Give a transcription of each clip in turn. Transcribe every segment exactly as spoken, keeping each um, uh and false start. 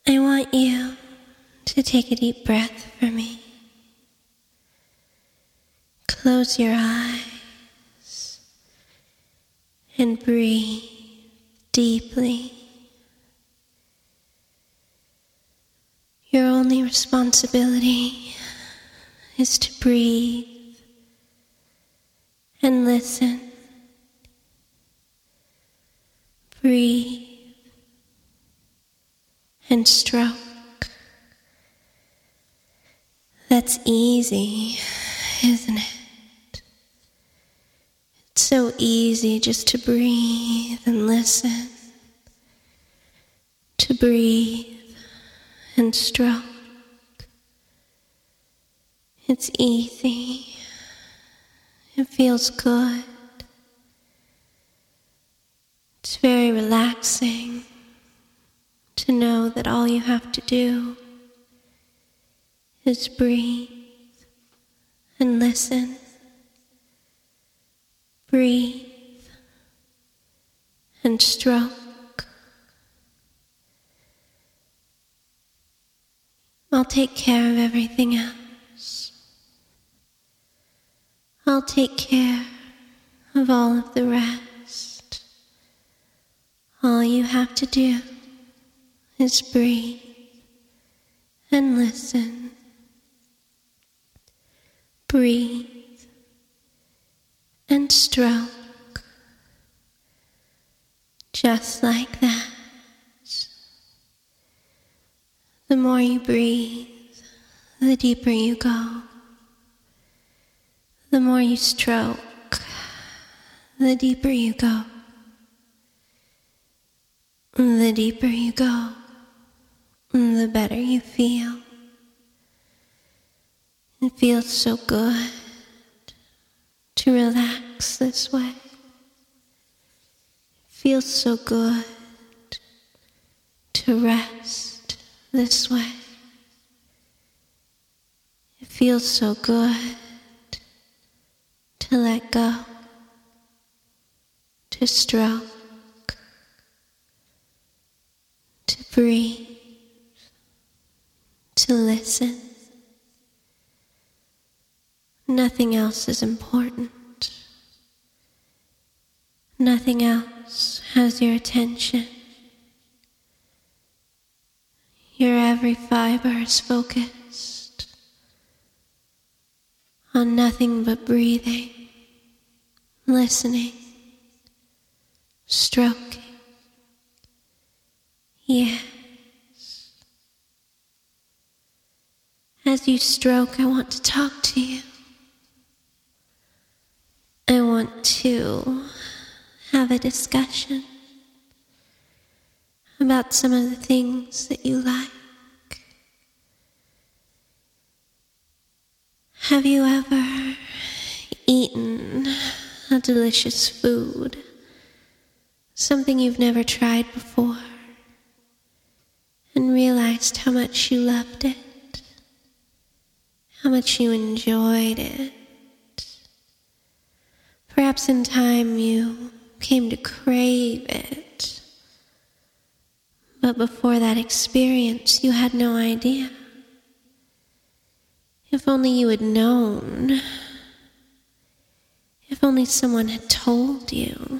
I want you to take a deep breath for me. Close your eyes and breathe deeply. Your only responsibility is to breathe and listen. Breathe and stroke. That's easy, isn't it? It's so easy just to breathe and listen, to breathe and stroke. It's easy. It feels good. It's very relaxing to know that all you have to do is breathe and listen. Breathe and stroke. I'll take care of everything else. I'll take care of all of the rest. All you have to do is breathe and listen. Breathe and stroke. Just like that. The more you breathe, the deeper you go. The more you stroke, the deeper you go. The deeper you go, the better you feel. It feels so good to relax this way. It feels so good to rest this way. It feels so good to let go, to stroke, to breathe, to listen. Nothing else is important. Nothing else has your attention. Your every fiber is focused on nothing but breathing, listening, stroking. Yes. As you stroke, I want to talk to you. I want to have a discussion about some of the things that you like. Have you ever eaten a delicious food, something you've never tried before, and realized how much you loved it, how much you enjoyed it? Perhaps in time you came to crave it, but before that experience you had no idea. If only you had known. If only someone had told you.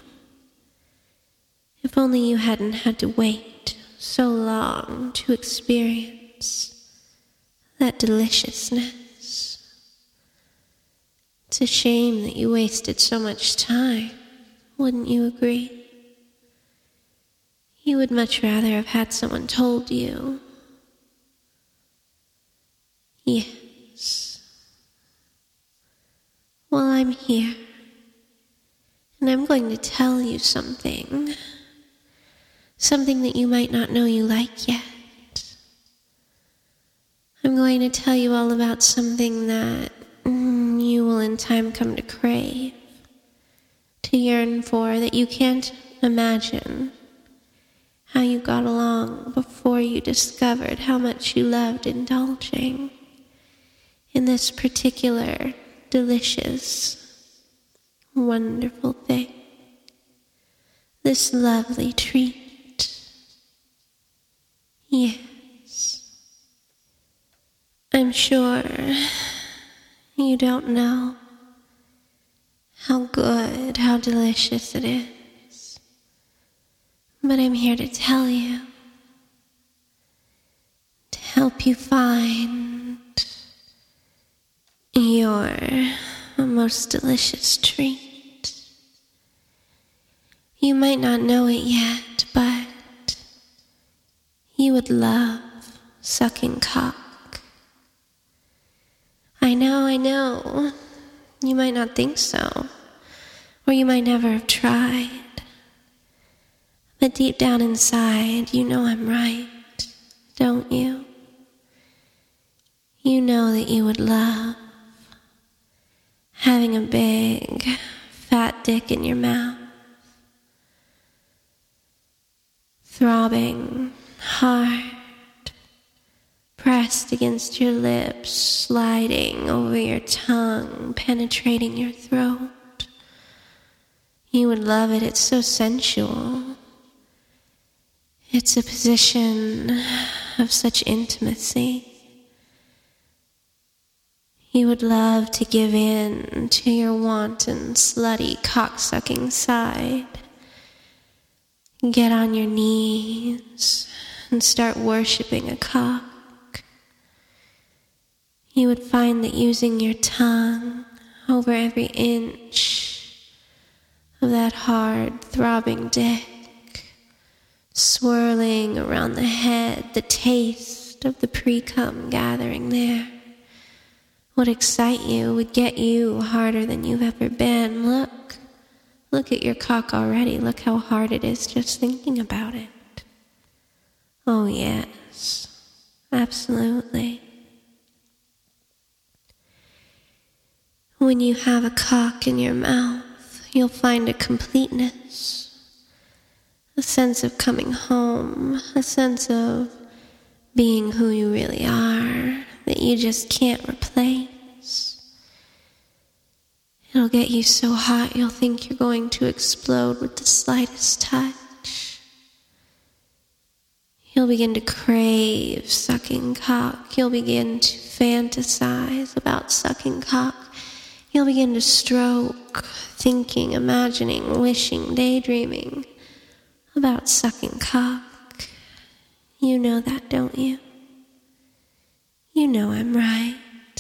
If only you hadn't had to wait so long to experience that deliciousness. It's a shame that you wasted so much time, wouldn't you agree? You would much rather have had someone told you. Yes. Well, I'm here, and I'm going to tell you something. Something that you might not know you like yet. I'm going to tell you all about something that mm, you will in time come to crave, to yearn for, that you can't imagine how you got along before you discovered how much you loved indulging in this particular delicious, wonderful thing, this lovely treat. Yes. I'm sure you don't know how good, how delicious it is, but I'm here to tell you, to help you find your most delicious treat. You might not know it yet, but you would love sucking cock. I know, I know, you might not think so, or you might never have tried, but deep down inside, you know I'm right, don't you? You know that you would love having a big, fat dick in your mouth, throbbing hard, pressed against your lips, sliding over your tongue, penetrating your throat. You would love it. It's so sensual. It's a position of such intimacy. You would love to give in to your wanton, slutty, cocksucking side. Get on your knees and start worshiping a cock. You would find that using your tongue over every inch of that hard, throbbing dick, swirling around the head, the taste of the pre-cum gathering there, would excite you, would get you harder than you've ever been. Look, look at your cock already. Look how hard it is just thinking about it. Oh yes, absolutely. When you have a cock in your mouth, you'll find a completeness, a sense of coming home, a sense of being who you really are, that you just can't replace. It'll get you so hot you'll think you're going to explode with the slightest touch. You'll begin to crave sucking cock. You'll begin to fantasize about sucking cock. You'll begin to stroke, thinking, imagining, wishing, daydreaming about sucking cock. You know that, don't you? You know I'm right.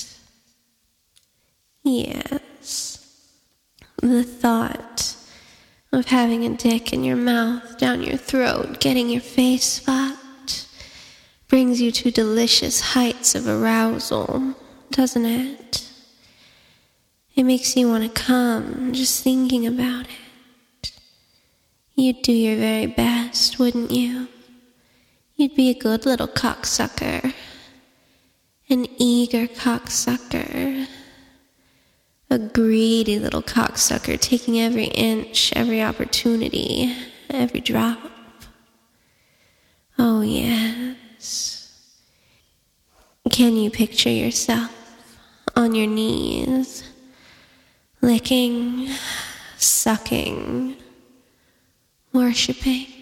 Yes. The thought of having a dick in your mouth, down your throat, getting your face fucked, brings you to delicious heights of arousal, doesn't it? It makes you want to come, just thinking about it. You'd do your very best, wouldn't you? You'd be a good little cocksucker. An eager cocksucker. A greedy little cocksucker, taking every inch, every opportunity, every drop. Oh, yes. Can you picture yourself on your knees, licking, sucking, worshipping?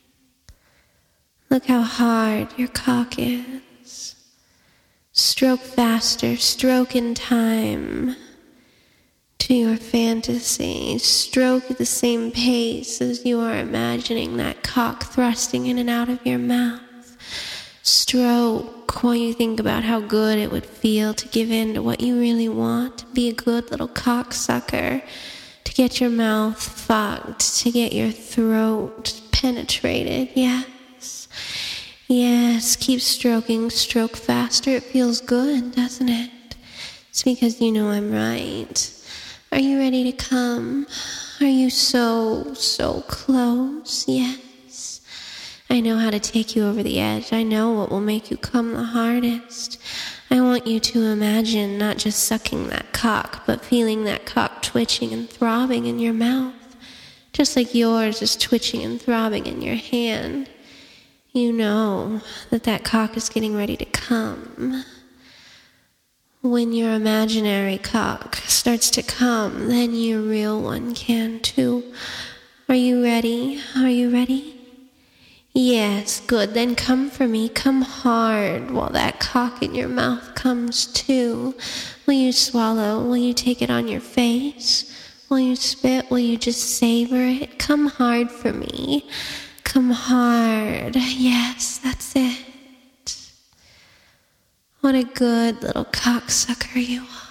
Look how hard your cock is. Stroke faster, stroke in time to your fantasy. Stroke at the same pace as you are imagining that cock thrusting in and out of your mouth. Stroke while you think about how good it would feel to give in to what you really want, to be a good little cocksucker, to get your mouth fucked, to get your throat penetrated. Yes. Yes, keep stroking, stroke faster. It feels good, doesn't it? It's because you know I'm right. Are you ready to come? Are you so, so close? Yes. I know how to take you over the edge. I know what will make you come the hardest. I want you to imagine not just sucking that cock, but feeling that cock twitching and throbbing in your mouth, just like yours is twitching and throbbing in your hand. You know that that cock is getting ready to come. When your imaginary cock starts to come, then your real one can too. Are you ready? Are you ready? Yes, good. Then come for me. Come hard while that cock in your mouth comes too. Will you swallow? Will you take it on your face? Will you spit? Will you just savor it? Come hard for me. Come hard. Yes, that's it. What a good little cocksucker you are.